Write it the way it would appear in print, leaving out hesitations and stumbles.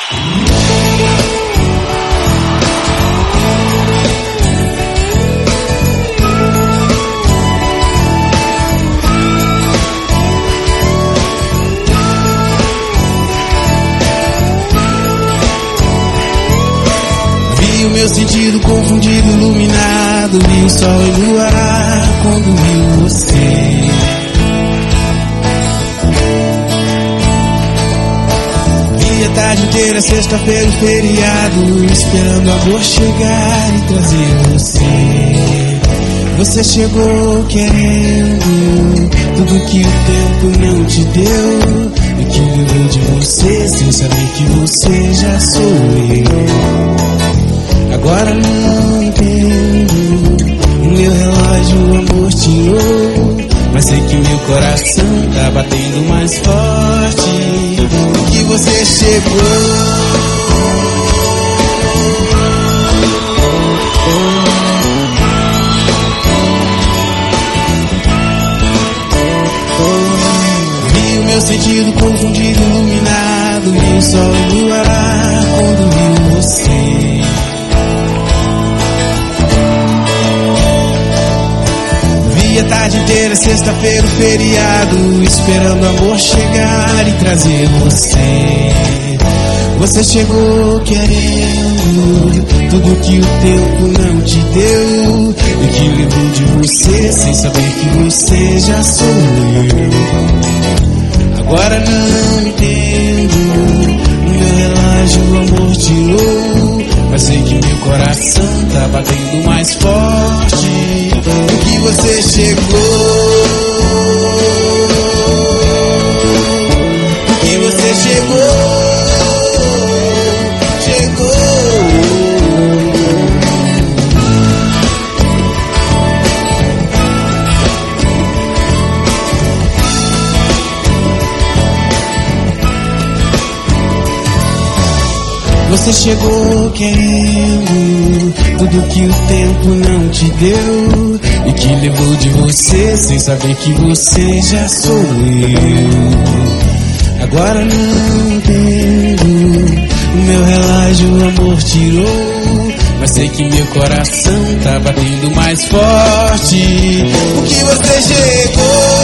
Vi o meu sentido confundido, iluminado, vi o sol e lua quando vi você. Vi a tarde inteira, sexta-feira, feriado, esperando o amor chegar e trazer você. Você chegou querendo tudo que o tempo não te deu, e que levou de você sem saber que você já sou eu. Agora não entendo, o meu relógio o amor tirou, mas sei que meu coração tá batendo mais forte, que você chegou. Vi o meu sentido confundido, iluminado, vi o sol e lua quando vi você. Vi a tarde inteira, sexta-feira, feriado, esperando o amor chegar e trazer você. Você chegou querendo tudo que o tempo não te deu, e que levou de você sem saber que você já sou eu. Agora não entendo, o meu relógio o amor tirou, mas sei que meu coração tá batendo mais forte, que você chegou. Que você chegou. Você chegou querendo tudo que o tempo não te deu, e que levou de você sem saber que você já sou eu. Agora não entendo, o meu relógio o amor tirou, mas sei que meu coração tá batendo mais forte, porque você chegou.